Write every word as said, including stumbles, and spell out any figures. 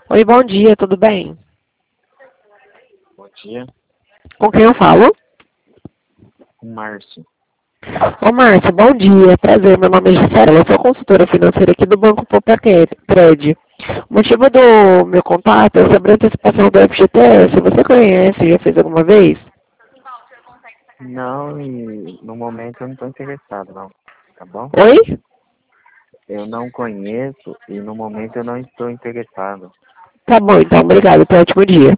Oi, bom dia, tudo bem? Bom dia, Com quem eu falo? com Márcio. Ô, Márcia, bom dia, prazer, meu nome é Gisela, eu sou consultora financeira aqui do Banco Poupa Cred. O motivo do meu contato é sobre a antecipação do F G T S, você conhece, já fez alguma vez? Não, e no momento eu não estou interessado, não. Tá bom? Oi? Eu não conheço e no momento eu não estou interessado. Tá bom, então, obrigado, tenha um ótimo dia.